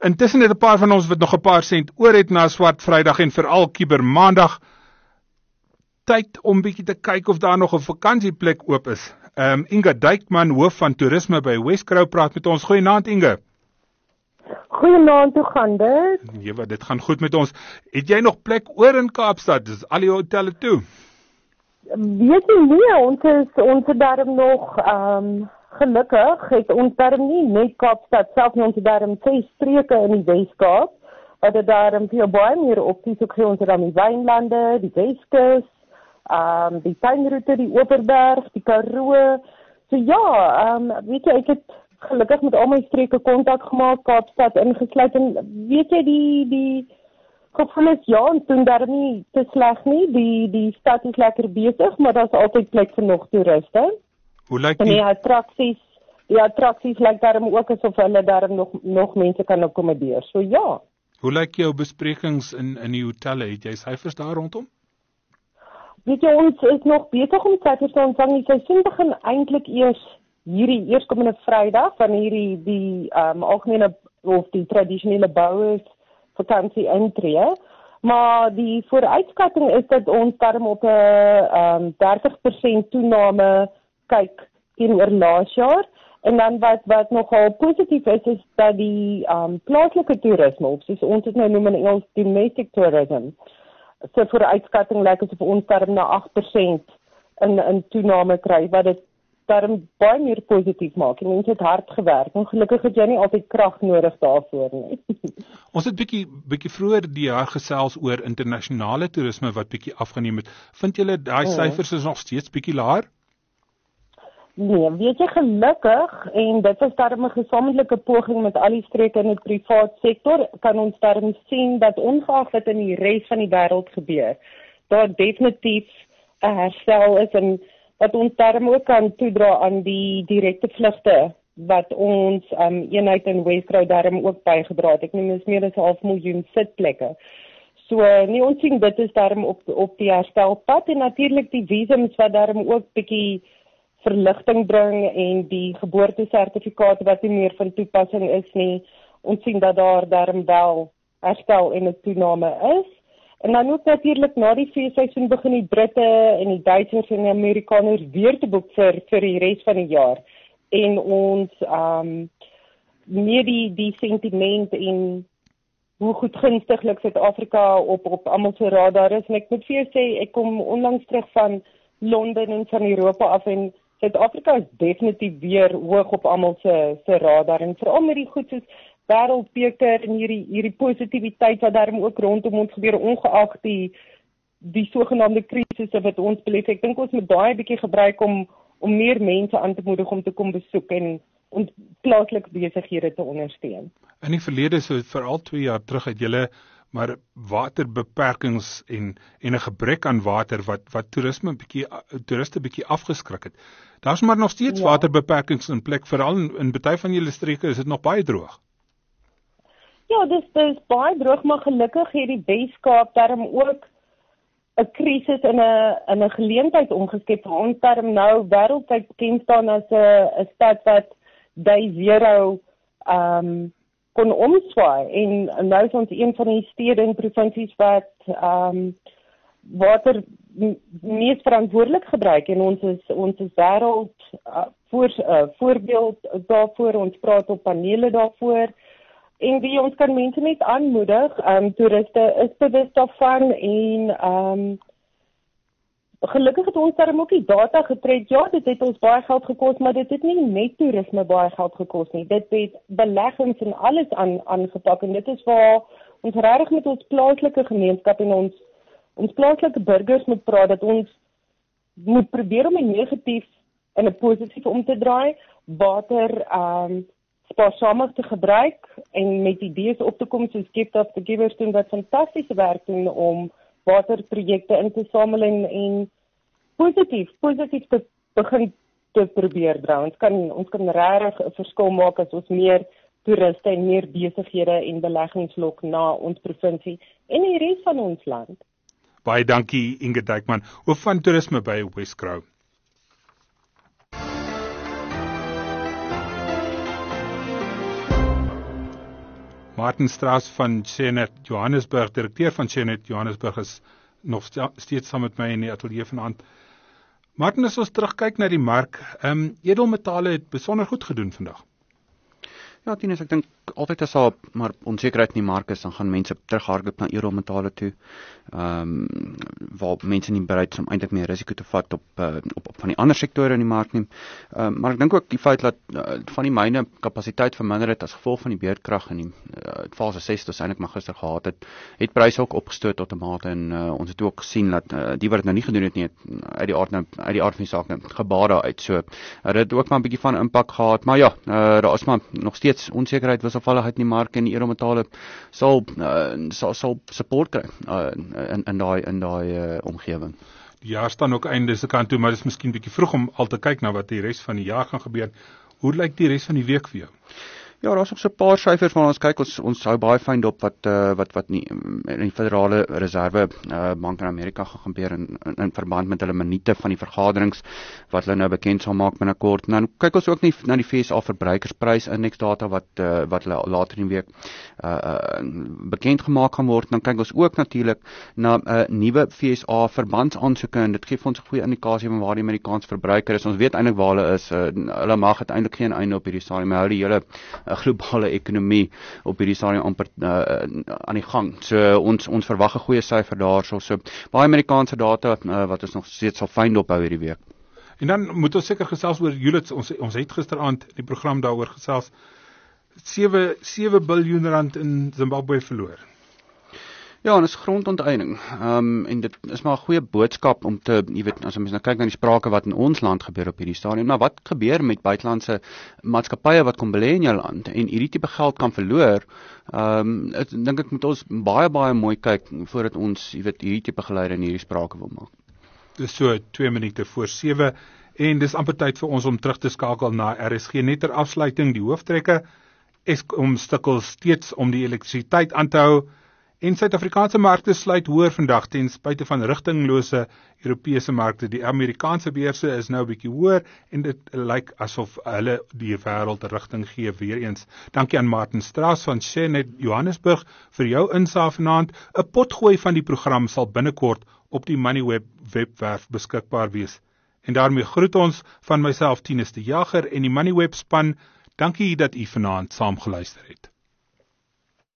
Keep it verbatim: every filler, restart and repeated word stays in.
Intussen het 'n paar van ons wat nog 'n paar sent oor het na Swart Vrydag en veral Kiber Maandag, tyd om bietjie te kyk of daar nog 'n vakansieplek oop is. Um, Inge Duykman, hoof van toerisme by Wescrow, praat met ons. Goeienaand, Inge. Goeienaand, hoe gaan dit? Ja, dit gaan goed met ons. Het jy nog plek oor in Kaapstad? Dis al die hotelle toe. Weet jy nie, ons is ons het daarom nog um, gelukkig het ons daarom nie net Kaapstad self nie, ons het daarom ses streke in die Weskaap, wat het daarom veel baie meer opties ook gee, ons het dan die Wynlande, die Weskus, um, die Tuinroete, die Oeverberg, die Karoo. So ja, um, weet jy, ek het gelukkig met al my streke kontak gemaak, Kaapstad ingesluit, en weet jy, die, die gevoel is, ja, ons doen daar nie te sleg nie, die, die stad is lekker bezig, maar daar is altyd plek vir nog toeriste. Hoe lyk die... En die... die attracties, die attracties lyk daarom ook asof hulle daarom nog, nog mense kan akkommodeer, so ja. Hoe lyk jou besprekings in, in die hotelle? Het jy syfers daar rondom? Weet jy, ons is nog bezig om syfers te ontvang, die seisoen begin eintlik eers hierdie eerskomende Vrydag van hierdie die um, algemene of die tradisionele bouers vakansie intree, maar die vooruitskatting is dat ons daarom op 'n um, dertig persent toename kyk teenoor laas jaar, en dan wat wat nogal positief is is dat die um, plaaslike toerisme, of soos ons dit nou noem in Engels domestic tourism, so vooruitskatting lyk asof ons daarom na agt persent in in toename kry, wat dit daarom baie meer positief maak, en ons het hard gewerk, en gelukkig het jy nie altyd krag nodig daarvoor nie. Ons het bietjie bietjie vroeër die jaar gesels oor internasionale toerisme wat bietjie afgeneem het. Vind julle daai syfers is nog steeds bietjie laer? Nee, weet jy, gelukkig, en dit is daarom 'n gesamentlike poging met al die streke in die privaat sektor, kan ons daarom sien dat ongeag wat in die res van die wêreld gebeur, daar definitief 'n herstel is, en wat ons daarom ook kan toedra aan die direkte vlugte wat ons um, eenheid in Wescrow daarom ook bygedra het. Ek noem dis meer as half miljoen sitplekke. So nee, ons sien dit is daarom op op die herstelpad, en natuurlik die visums wat daarom ook bietjie verligting bring, en die geboortesertifikate wat nie meer van toepassing is nie. Ons sien dat daar daarom wel herstel en 'n toename is. En dan ook natuurlik na die feesseisoen begin die Britte en die Duitsers en die Amerikaners weer te boek vir vir die res van die jaar. En ons um meer die die sentiment en hoe goed gunstiglik Suid-Afrika op op almal se radar is. En ek moet vir jou sê, ek kom onlangs terug van Londen en van Europa af, en Suid-Afrika is definitief weer hoog op almal se se radar, en veral met die goed soos wêreldbeker en hierdie hierdie positiwiteit wat daarom ook rondom ons gebeur, ongeag die die sogenaamde krisisse wat ons beleef. Ek dink ons moet daai bietjie gebruik om om meer mense aan te moedig om te kom besoek en ons plaaslike besighede te ondersteun. In die verlede, so veral twee jaar terug, het julle maar waterbeperkings en en 'n gebrek aan water wat wat toerisme bietjie toeriste bietjie afgeskrik het. Daar's maar nog steeds ja. waterbeperkings in plek, veral in, in baie van julle streke is dit nog baie droog. Ja, dis dis baie droog, maar gelukkig het die Weskaap daarom ook 'n krisis in 'n in 'n geleentheid omgeskep. Ons daarom nou wêreldwyd bekend staan as 'n 'n stad wat day zero um kon omswaai, en nou is ons een van die stede en provinsies wat um water mees verantwoordelik gebruik, en ons is ons is wêreld uh, voor uh, voorbeeld daarvoor. Ons praat op panele daarvoor, en wie ons kan mense net aanmoedig, um, toeriste is bewus daarvan, en um, gelukkig het ons daarom ook die data getrek. Ja, dit het ons baie geld gekos, maar dit het nie net toerisme baie geld gekos nie. Dit het beleggings en alles aan aangepak, en dit is waar ons regtig met ons plaaslike gemeenskap en ons ons plaaslike burgers moet praat, dat ons moet probeer om 'n negatief en 'n positief om te draai, water um, spaarsamig te gebruik, en met idees op te kom soos Gift of the Givers doen, wat fantastiese werk doen om waterprojekte in te samel en, en positief, positief te begin te probeer dra. Ons kan, ons kan regtig 'n verskil maak as ons meer toeriste en meer besighede en beleggings lok na ons provinsie en die res van ons land. Baie dankie, Inge Duykman, hoof van toerisme by Wescrow. Martin Strauss van Shenet Johannesburg, direkteur van Shenet Johannesburg, is nog steeds saam met my in die ateljee vanaand. Martin, as ons terugkyk na die mark, um, edelmetale het besonder goed gedoen vandag. Ja, Tinus, ek dink altyd as daar maar onsekerheid in die mark is, dan gaan mense terughardloop na edelmetale toe. Ehm um, waar mense nie bereid is om eintlik meer risiko te vat op uh, op, op van die ander sektore in die mark nie. Ehm um, maar ek dink ook die feit dat uh, van die myne kapasiteit verminder het as gevolg van die beerdkrag in die uh, fase ses wat ons eintlik maar gister gehad het, het pryse ook opgestoot tot 'n mate en uh, ons het ook gesien dat uh, die wat dit nou nie gedoen het nie, het uit die aard nou uit die aard van die saak nou gebaar daar uit. So uh, dit het ook maar 'n bietjie van impak gehad, maar ja, uh, daar is maar nog steeds onsekerheid wisselvalligheid in die mark en die edelmetale sal uh, sal sal support kry uh, in in daai in daai uh, omgewing. Die jaar staan ook einde se kant toe, maar dit is miskien bietjie vroeg om al te kyk na wat die res van die jaar gaan gebeur. Hoe lyk die res van die week vir jou? Ja, daar's ook so 'n paar syfers waar ons kyk, ons ons hou baie fyn dop wat uh, wat wat nie in die Federale Reserve uh, Bank in Amerika gaan gebeur in, in in verband met hulle minute van die vergaderings wat hulle nou bekend sal maak binnekort. Nou kyk ons ook nie na die V S A verbruikersprysindeks data wat uh, wat hulle later in die week uh, uh, bekend gemaak gaan word. Dan kyk ons ook natuurlik na 'n uh, nuwe V S A verbandsaansoeke en dit gee vir ons 'n goeie indikasie van waar die Amerikaanse verbruiker is. Ons weet eintlik waar hulle is. Uh, hulle mag uiteindelik geen einde op hierdie stadium hou die hele uh, globale ekonomie op hierdie stadium amper uh, aan die gang. So ons ons verwag 'n goeie syfer daarso. So baie Amerikaanse data uh, wat ons nog steeds sal fyn dophou hierdie week. En dan moet ons seker gesels oor Julius, ons ons het gisteraand die program daaroor gesels. sewe biljoen rand in Zimbabwe verloor. Ja, en dit is grondonteiening. Ehm um, en dit is maar 'n goeie boodskap om te, jy weet, as ons nou kyk na die sprake wat in ons land gebeur op hierdie stadium. Nou wat gebeur met buitelandse maatskappye wat kom belê in jou land en hierdie tipe geld kan verloor? Ehm um, dink ek moet ons baie baie mooi kyk voordat ons, jy weet, hierdie tipe geluide in hierdie sprake wil maak. Dis so twee minute voor sewe en dis amper tyd vir ons om terug te skakel na R S G. Net ter afsluiting die hooftrekke. Eskom sukkel steeds om die elektrisiteit aan te hou. En Suid-Afrikaanse markte sluit hoër vandag ten spyte van rigtinglose Europese markte. Die Amerikaanse beurse is nou 'n bietjie hoër en dit lyk asof hulle die wêreld rigting gee weer eens. Dankie aan Martin Strauss van Shenet Johannesburg vir jou insaag vanaand. 'n Potgooi van die program sal binnekort op die Moneyweb webwerf beskikbaar wees. En daarmee groet ons van myself Tinus de Jager en die Moneyweb span. Dankie dat u vanaand saamgeluister het.